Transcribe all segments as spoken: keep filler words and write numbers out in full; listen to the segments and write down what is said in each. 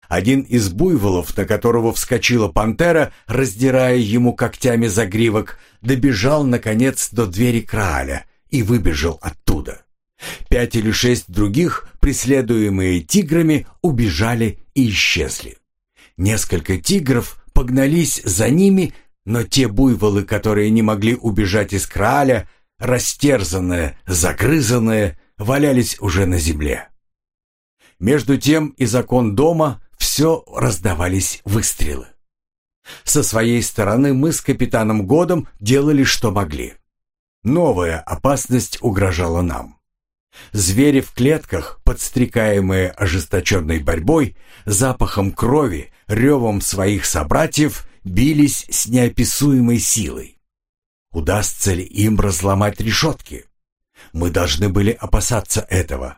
Один из буйволов, на которого вскочила пантера, раздирая ему когтями загривок, добежал, наконец, до двери Крааля и выбежал оттуда. Пять или шесть других, преследуемые тиграми, убежали и исчезли. Несколько тигров погнались за ними, но те буйволы, которые не могли убежать из Крааля, растерзанные, загрызанные, валялись уже на земле. Между тем из окон дома все раздавались выстрелы. Со своей стороны мы с капитаном Годом делали, что могли. Новая опасность угрожала нам. Звери в клетках, подстрекаемые ожесточенной борьбой, запахом крови, ревом своих собратьев, бились с неописуемой силой. Удастся ли им разломать решетки? Мы должны были опасаться этого.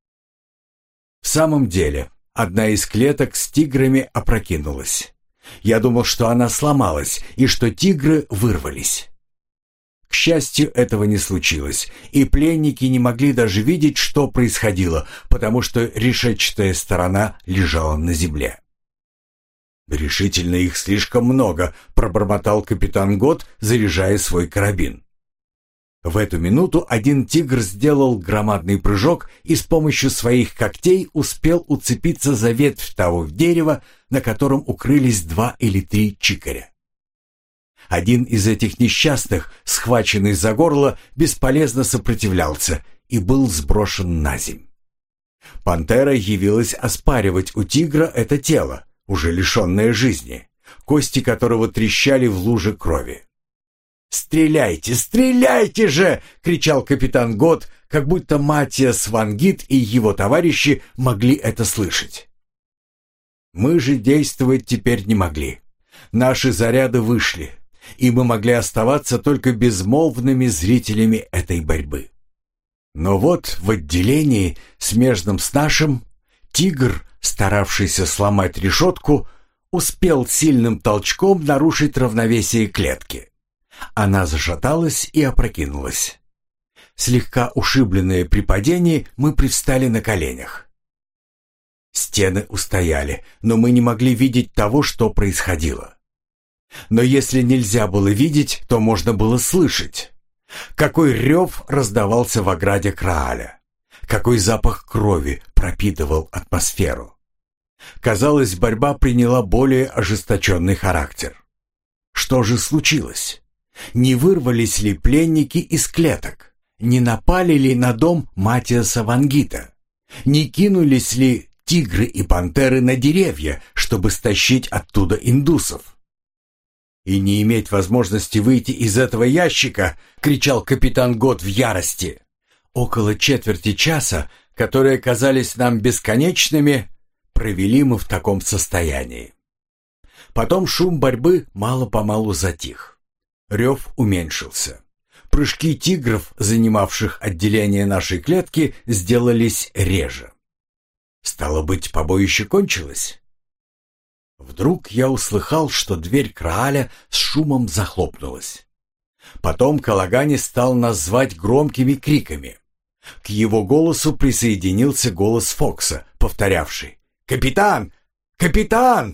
В самом деле, одна из клеток с тиграми опрокинулась. Я думал, что она сломалась и что тигры вырвались. К счастью, этого не случилось, и пленники не могли даже видеть, что происходило, потому что решетчатая сторона лежала на земле. «Решительно их слишком много», — пробормотал капитан Гот, заряжая свой карабин. В эту минуту один тигр сделал громадный прыжок и с помощью своих когтей успел уцепиться за ветвь того дерева, на котором укрылись два или три чикаря. Один из этих несчастных, схваченный за горло, бесполезно сопротивлялся и был сброшен на земь. Пантера явилась оспаривать у тигра это тело, уже лишенное жизни, кости которого трещали в луже крови. «Стреляйте, стреляйте же!» — кричал капитан Гот, как будто Матиас ван Гит и его товарищи могли это слышать. Мы же действовать теперь не могли. Наши заряды вышли, и мы могли оставаться только безмолвными зрителями этой борьбы. Но вот в отделении, смежном с нашим, тигр, старавшийся сломать решетку, успел сильным толчком нарушить равновесие клетки. Она зашаталась и опрокинулась. Слегка ушибленные при падении, мы привстали на коленях. Стены устояли, но мы не могли видеть того, что происходило. Но если нельзя было видеть, то можно было слышать. Какой рев раздавался в ограде Крааля. Какой запах крови пропитывал атмосферу. Казалось, борьба приняла более ожесточенный характер. Что же случилось? Не вырвались ли пленники из клеток? Не напали ли на дом Матиаса ван Гита? Не кинулись ли тигры и пантеры на деревья, чтобы стащить оттуда индусов? «И не иметь возможности выйти из этого ящика!» — кричал капитан Гот в ярости. Около четверти часа, которые казались нам бесконечными, провели мы в таком состоянии. Потом шум борьбы мало-помалу затих. Рев уменьшился. Прыжки тигров, занимавших отделение нашей клетки, сделались реже. Стало быть, побоище кончилось? Вдруг я услыхал, что дверь Крааля с шумом захлопнулась. Потом Калагани стал нас звать громкими криками. К его голосу присоединился голос Фокса, повторявший: «Капитан! Капитан!»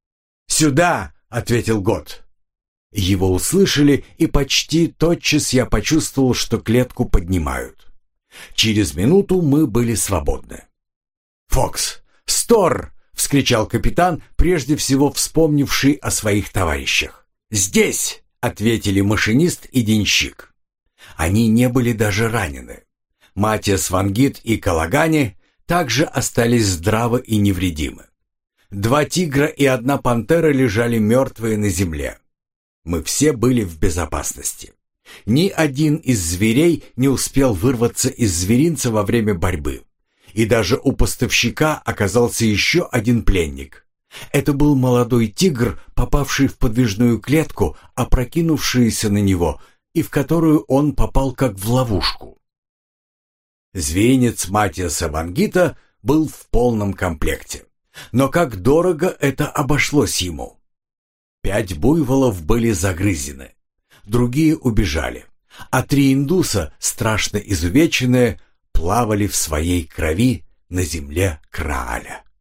«Сюда!» — ответил Гот. Его услышали, и почти тотчас я почувствовал, что клетку поднимают. Через минуту мы были свободны. «Фокс! Стор!» — вскричал капитан, прежде всего вспомнивший о своих товарищах. «Здесь!» — ответили машинист и денщик. Они не были даже ранены. Матиас ван Гит и Калагани также остались здравы и невредимы. Два тигра и одна пантера лежали мертвые на земле. Мы все были в безопасности. Ни один из зверей не успел вырваться из зверинца во время борьбы. И даже у поставщика оказался еще один пленник. Это был молодой тигр, попавший в подвижную клетку, опрокинувшийся на него, и в которую он попал как в ловушку. Зверинец Матиаса ван Гита был в полном комплекте. Но как дорого это обошлось ему! Пять буйволов были загрызены, другие убежали, а три индуса, страшно изувеченные, плавали в своей крови на земле Крааля.